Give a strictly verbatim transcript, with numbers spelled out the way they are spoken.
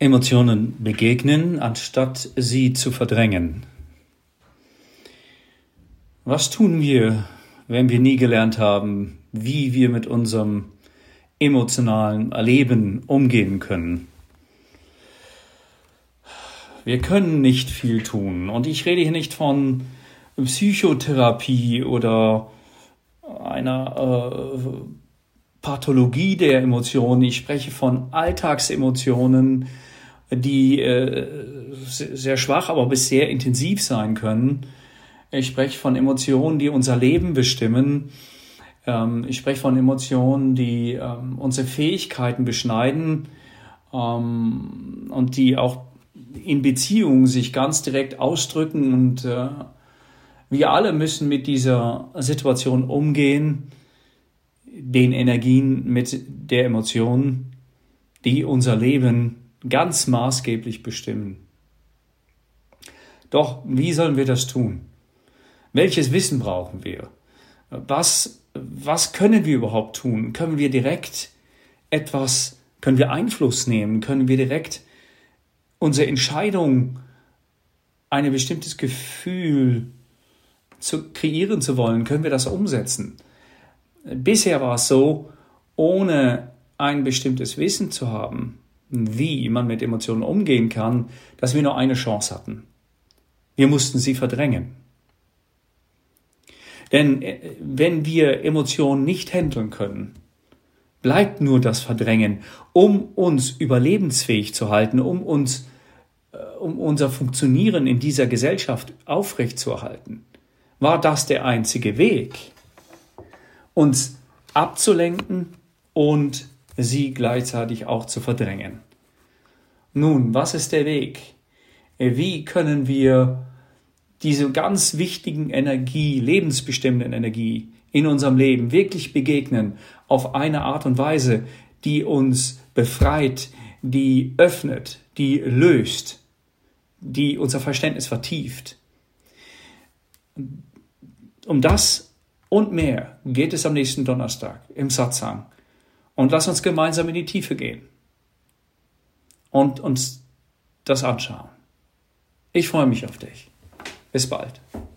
Emotionen begegnen, anstatt sie zu verdrängen. Was tun wir, wenn wir nie gelernt haben, wie wir mit unserem emotionalen Erleben umgehen können? Wir können nicht viel tun. Und ich rede hier nicht von Psychotherapie oder einer äh, Pathologie der Emotionen. Ich spreche von Alltagsemotionen, die äh, sehr schwach, aber bis sehr intensiv sein können. Ich spreche von Emotionen, die unser Leben bestimmen. Ähm, ich spreche von Emotionen, die ähm, unsere Fähigkeiten beschneiden ähm, und die auch in Beziehungen sich ganz direkt ausdrücken. Und äh, wir alle müssen mit dieser Situation umgehen, den Energien mit der Emotionen, die unser Leben ganz maßgeblich bestimmen. Doch wie sollen wir das tun? Welches Wissen brauchen wir? Was, was können wir überhaupt tun? Können wir direkt etwas, können wir Einfluss nehmen? Können wir direkt unsere Entscheidung, ein bestimmtes Gefühl zu kreieren zu wollen, können wir das umsetzen? Bisher war es so, ohne ein bestimmtes Wissen zu haben, wie man mit Emotionen umgehen kann, dass wir nur eine Chance hatten. Wir mussten sie verdrängen. Denn wenn wir Emotionen nicht handeln können, bleibt nur das Verdrängen, um uns überlebensfähig zu halten, um uns, um unser Funktionieren in dieser Gesellschaft aufrechtzuerhalten. War das der einzige Weg, uns abzulenken und sie gleichzeitig auch zu verdrängen? Nun, was ist der Weg? Wie können wir diese ganz wichtigen Energie, lebensbestimmenden Energie in unserem Leben wirklich begegnen auf eine Art und Weise, die uns befreit, die öffnet, die löst, die unser Verständnis vertieft? Um das und mehr geht es am nächsten Donnerstag im Satsang. Und lass uns gemeinsam in die Tiefe gehen und uns das anschauen. Ich freue mich auf dich. Bis bald.